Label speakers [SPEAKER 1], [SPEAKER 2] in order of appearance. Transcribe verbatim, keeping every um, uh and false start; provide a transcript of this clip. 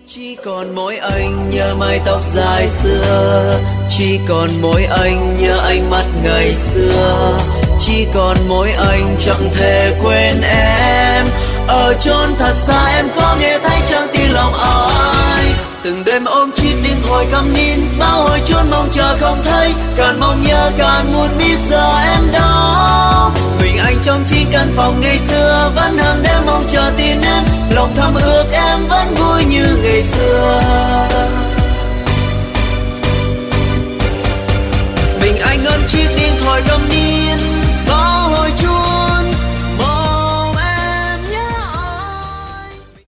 [SPEAKER 1] Chỉ còn mỗi anh nhớ mái tóc dài xưa, chỉ còn mỗi anh nhớ ánh mắt ngày xưa, chỉ còn mỗi anh chẳng thể quên em. Ở chốn thật xa em có nghe thấy chẳng tin lòng ai. Từng đêm ôm chiếc điện thoại cắm nín, bao hồi chốn mong chờ không thấy, càng mong nhớ càng muốn biết giờ em đâu. Mình anh trong chính căn phòng ngày xưa, vẫn hàng đêm mong chờ tin em, lòng thầm ước em vẫn vui như ngày xưa.